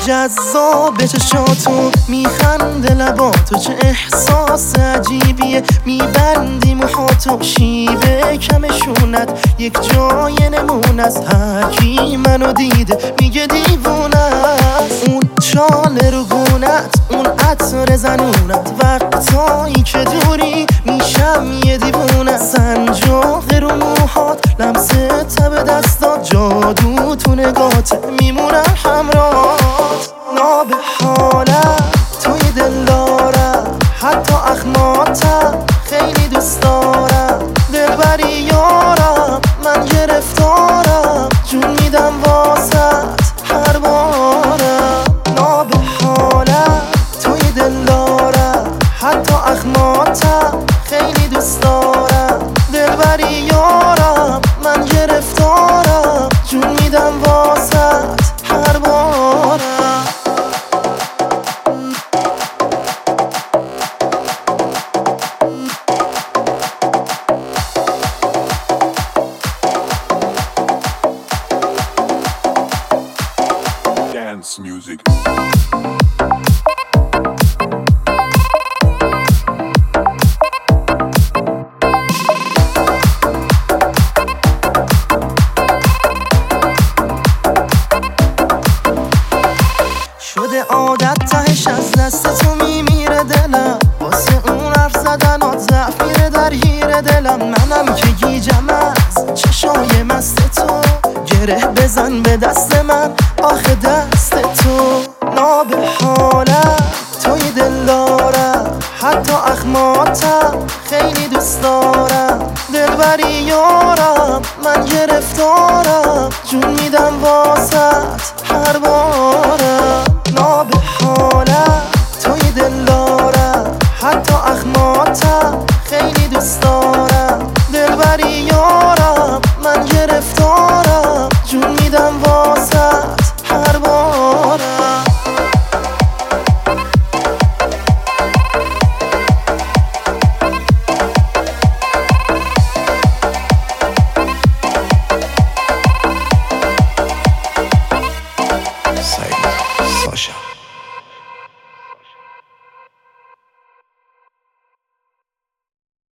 جذاب چشاتو میخنده لباتو، چه احساس عجیبیه میبندی موهاتو. شیوه کمشونت یک جای نمونه است، هرکی منو دیده میگه دیوونه است. اون چاله رو گونت، اون عطر زنونت، وقتایی که دوری میشم یه دیوونه. سنجاق رو موهات، لمس تب دستات، جادو تو نگات میمونم همراهات. ناب حالم توی دل دارم، حتی اخماتم خیلی دوست دارم. دلبری یارم من گرفتارم، جون میدم واسط هر بارم. ناب حالم توی دل دارم، حتی اخماتم خیلی دوست دارم. دلبری یارم من گرفتارم، جون میدم واسط هر بارم. Dance music. شده عادت تهش از دست تو میمیره دلم، واسه اون حرف زدنات ضعف میره درگیر دلم. منم که گیجم از چشای مست تو، گره بزن به دست من آخه دست تو. ناب حالم توی دل دارم، حتی اخماتم خیلی دوست دارم. دلبری یارم من گرفتارم، جون میدم واسط هر بار.